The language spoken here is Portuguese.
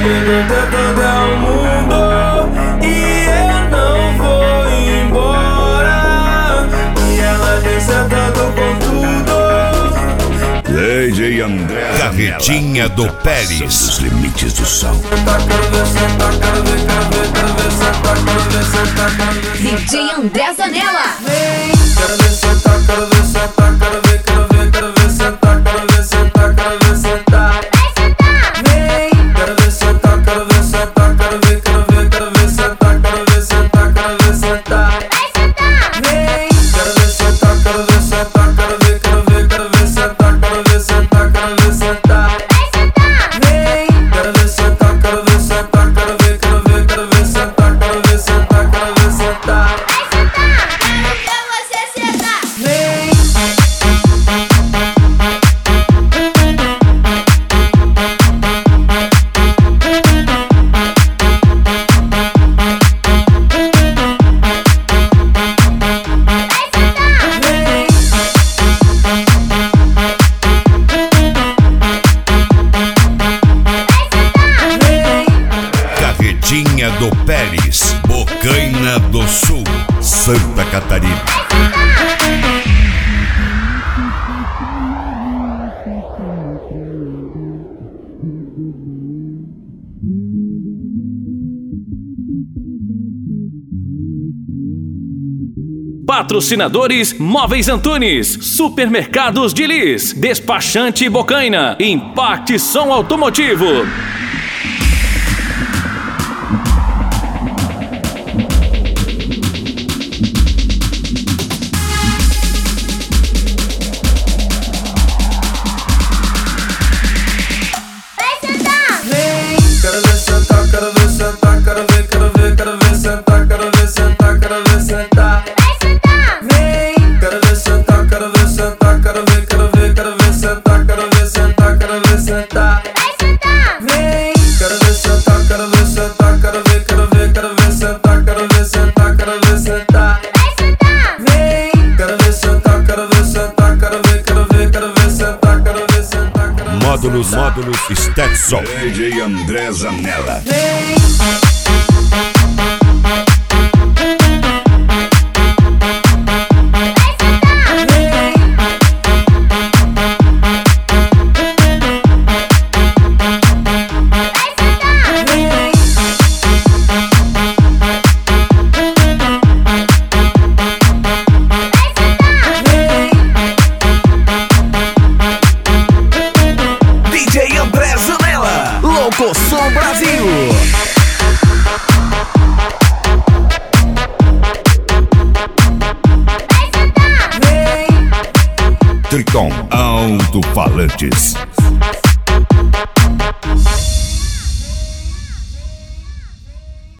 Comigo tentando é o mundo e eu não vou embora. E ela vem sentando com tudo. DJ André Carretinha do Pérez. Os limites do som. DJ André Zanella. Quero ver sentar, quero ver sentar, quero ver sentar, quero ver sentar, quero ver sentar. Vai sentar. Vem, quero ver sentar, quero ver sentar, quero ver sentar, quero ver sentar, quero ver sentar. Vai sentar. Vem, quero ver sentar, quero ver sentar, quero ver sentar, quero ver sentar, quero ver sentar. Vai sentar. Vem, quero ver sentar, quero ver sentar, quero ver sentar, quero ver sentar, quero ver sentar. Vai sentar. Pra você sentar. Vem. Carretinha do Pérez, Bocaina do Sul, Santa Catarina. Patrocinadores Móveis Antunes, Supermercados de Lis, Despachante Bocaina, Impact Som Automotivo. Vai sentar. Quero ver sentar, quero ver sentar, quero ver sentar, quero ver sentar, quero ver sentar. Vai sentar. Vem, quero ver sentar, quero ver sentar, quero ver sentar, quero ver sentar, quero ver sentar. Vai sentar. Vem, quero ver sentar, quero ver sentar, quero ver sentar, quero ver sentar, quero ver sentar. Vai sentar. Vem, quero ver sentar, quero ver sentar, quero ver sentar, quero ver sentar, quero ver Módulos Stetson. DJ André Zanella. DJ André Zanella, Louco Som Brasil. Triton Alto-Falantes.